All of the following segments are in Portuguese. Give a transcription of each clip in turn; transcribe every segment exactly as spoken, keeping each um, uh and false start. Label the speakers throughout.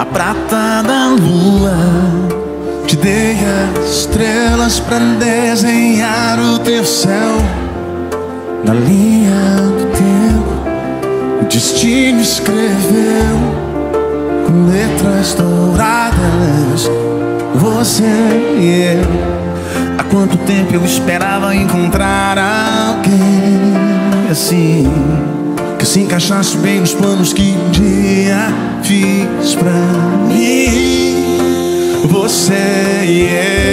Speaker 1: na prata da lua. Te dei as estrelas pra desenhar o teu céu. Na linha do tempo o destino escreveu com letras douradas você e eu. Há quanto tempo eu esperava encontrar alguém assim, que se encaixasse bem nos planos que um dia fiz pra mim. Você e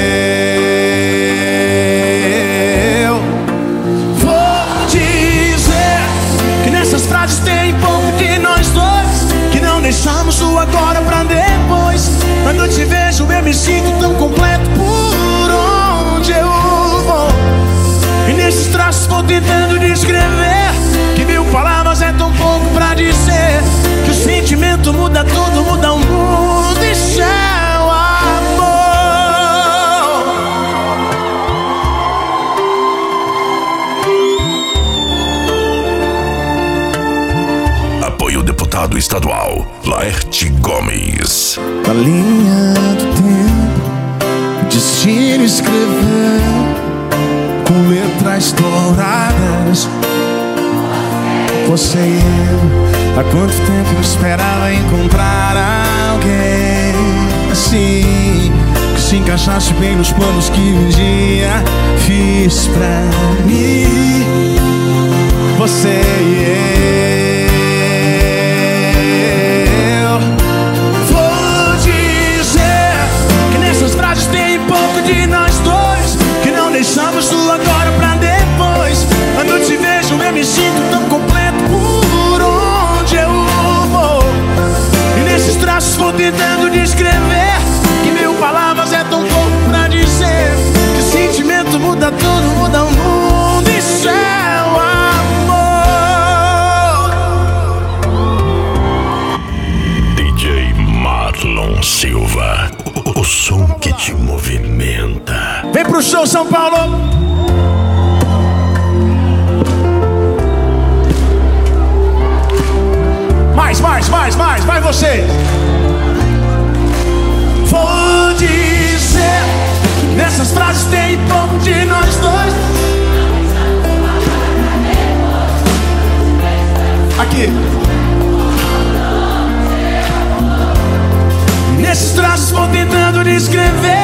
Speaker 1: eu. Vou dizer que nessas frases tem pouco de nós dois, que não deixamos o agora pra depois. Quando eu te vejo eu me sinto tão completo por onde eu vou. E nesses traços vou tentando descrever que mil palavras é tão pouco pra dizer que o sentimento muda tudo, muda o mundo. Isso é o
Speaker 2: amor. Apoio deputado estadual Laerte Gomes.
Speaker 1: Na linha do tempo o destino escreveu com letras douradas você e eu. Há quanto tempo eu esperava encontrar alguém assim, que se encaixasse bem nos planos que um dia fiz pra mim. Você e eu. Vou dizer que nessas frases tem pouco de nós dois, que não deixamos tudo agora pra depois. Quando eu te vejo eu me sinto tão completo por onde eu vou. E nesses traços vou tentando descrever que mil palavras é tão pouco pra dizer que o sentimento muda tudo, muda o mundo. Isso é o amor.
Speaker 2: D J Marlon Silva, o, o som que te movimenta.
Speaker 1: Vem pro show, São Paulo. Mais, mais, mais, mais, vai vocês. Vou dizer, nessas frases tem pouco de nós dois. Aqui. Nesses traços vou tentando descrever